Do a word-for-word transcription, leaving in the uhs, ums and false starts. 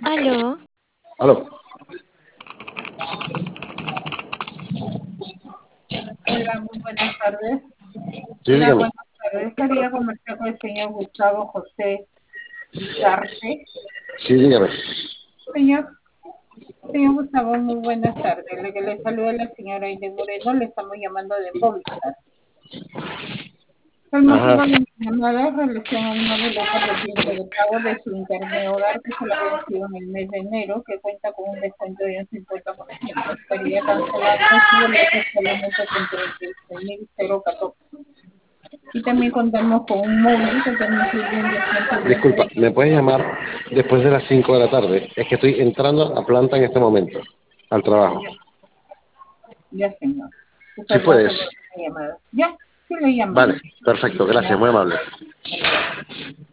Aló, Aló, Hola, muy buenas tardes. sí, Hola, dígame. buenas tardes. Quería conversar con el señor Gustavo José Izarte. Sí, dígame. Señor, señor Gustavo, muy buenas tardes. Le, le saluda la señora Aide Moreno. Le estamos llamando de Movistar. El Ajá, motivo de mi llamada es relación a una boleta pendiente de pago de su internet hogar que se lo ha vencido en el mes de enero, que cuenta con un descuento de un cincuenta por ciento. Estaría cancelando su boleto solamente con treinta y seis mil catorce. Y también contamos con un móvil que también incluye un descuento de un disculpa, ¿me treinta. puedes llamar después de las cinco de la tarde? Es que estoy entrando a planta en este momento, al trabajo. Ya, ya, señor. Si Usted va a hacer puedes. la llamada. Ya, sí le llamo. Vale, perfecto, gracias, Ya, muy amable. hasta luego.